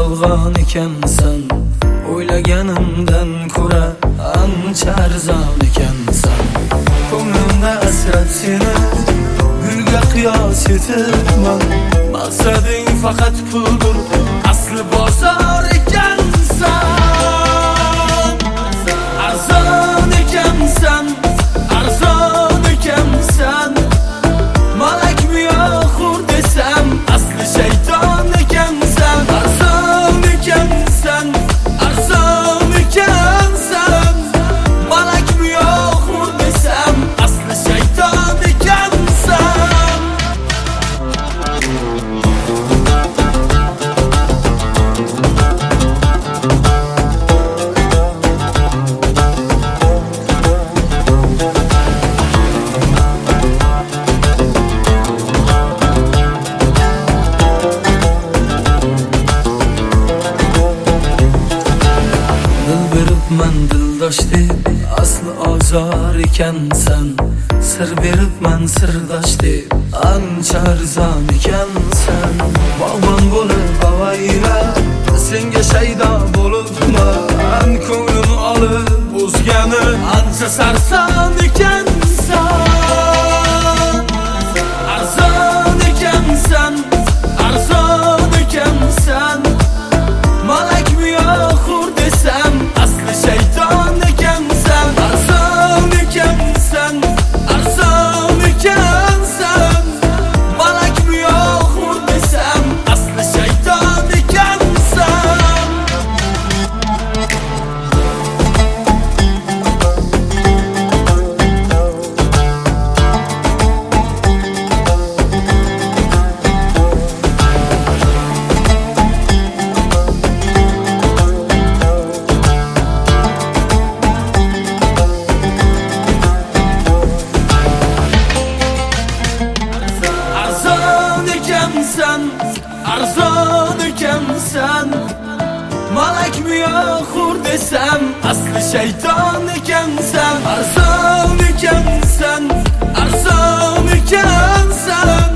yolg'on ekansan, o'ylaganimdan ko'ra ancha arzon ekansan. Ko'nglimda asrat seni gulga qiyos etibman. Maqsading faqat puldir, asli bozor ekansan. Arzon ekansan, arzon ekansan. Malakmi yo xur desam, asli shayton ekansan. Arzon ekansan, arzon ekansan. Malakmi yo xur desam, asli shayton ekansan. Beribman dildosh deb asli ozor ekansan. Sir beribman sirdosh deb ancha arzon ekansan. Bog'bon bo'lib avayla senga shaydo bo'libman. Ko'nglimni olib o'zgani ancha sarson ekansan. Arzon ekansan, arzon ekansan. Malakmi yo xur desam, asli shayton ekansan. Arzon ekansan, arzon ekansan. Malakmi yo xur desam, asli shayton ekansan. Arzon ekansan, malakmi yo xur desam, asli shayton ekansan. Arzon ekansan, arzon ekansan.